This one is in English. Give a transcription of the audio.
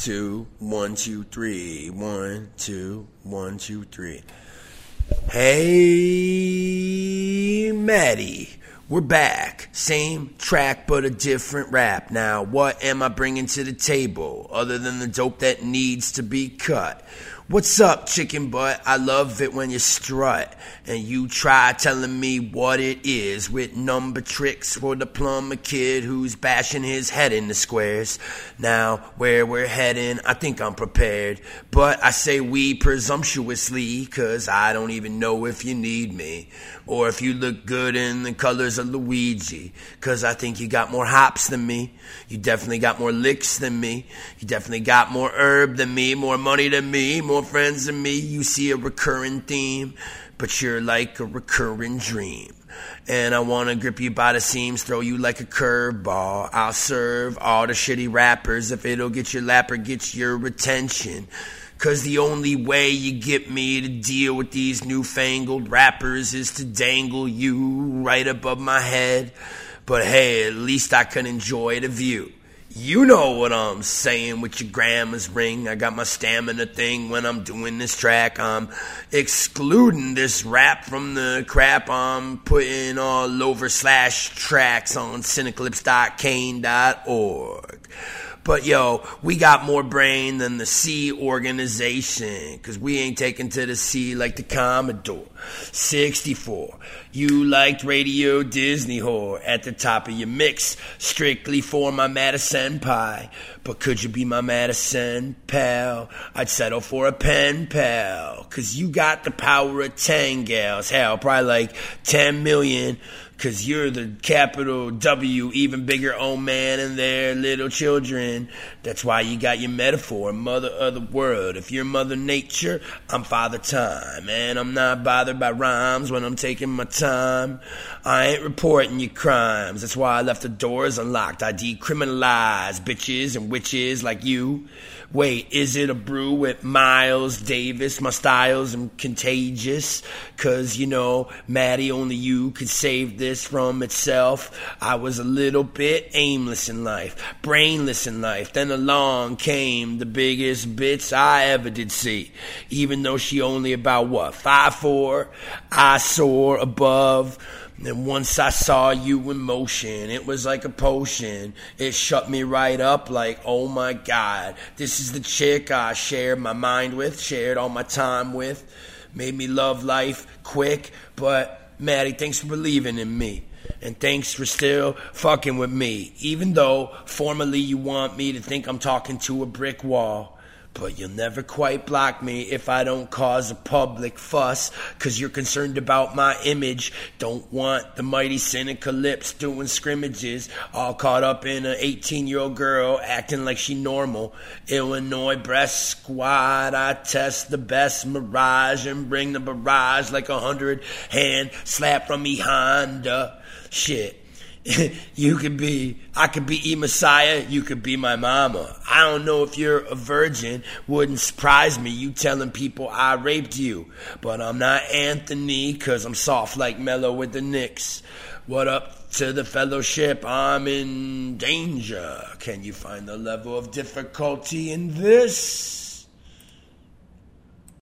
2, 1, 2, 3. 1, 2, 1, 2, 3. Hey, Maddie. We're back. Same track, but a different rap. Now, what am I bringing to the table other than the dope that needs to be cut? What's up, chicken butt? I love it when you strut and you try telling me what it is with number tricks for the plumber kid who's bashing his head in the squares. Now, where we're heading, I think I'm prepared, but I say we presumptuously, cause I don't even know if you need me or if you look good in the colors of Luigi, cause I think you got more hops than me. You definitely got more licks than me. You definitely got more herb than me, more money than me, more friends than me. You see a recurring theme, but you're like a recurring dream. And I want to grip you by the seams, throw you like a curveball. I'll serve all the shitty rappers if it'll get your lap or get your attention. Cause the only way you get me to deal with these newfangled rappers is to dangle you right above my head. But hey, at least I can enjoy the view. You know what I'm saying with your grandma's ring. I got my stamina thing when I'm doing this track. I'm excluding this rap from the crap I'm putting all over /tracks on cineclips.kane.org. But yo, we got more brain than the Sea Organization, cause we ain't taken to the sea like the Commodore 64. You liked Radio Disney whore at the top of your mix, strictly for my Madison pie. But could you be my Madison pal? I'd settle for a pen pal, cause you got the power of 10 gals. Hell, probably like 10 million. Cause you're the capital W, even bigger old man and their little children. That's why you got your metaphor, mother of the world. If you're mother nature, I'm father time. And I'm not bothered by rhymes when I'm taking my time. I ain't reporting your crimes. That's why I left the doors unlocked. I decriminalize bitches and witches like you. Wait, is it a brew with Miles Davis? My styles am contagious. Cause, you know, Maddie, only you could save this from itself. I was a little bit aimless in life, brainless in life. Then along came the biggest bitch I ever did see. Even though she only about, 5'4", I soar above. And once I saw you in motion, it was like a potion. It shut me right up like, oh my God, this is the chick I shared my mind with, shared all my time with, made me love life quick. But Maddie, thanks for believing in me. And thanks for still fucking with me, even though formally you want me to think I'm talking to a brick wall. But you'll never quite block me if I don't cause a public fuss, cause you're concerned about my image. Don't want the mighty Cynicalypse doing scrimmages, all caught up in an 18-year-old girl acting like she normal. Illinois breast squad, I test the best mirage and bring the barrage like 100 hand slap from me Honda. Shit. I could be E-Messiah, you could be my mama. I don't know if you're a virgin, wouldn't surprise me you telling people I raped you. But I'm not Anthony, cause I'm soft like Mello with the Knicks. What up to the fellowship? I'm in danger. Can you find the level of difficulty in this?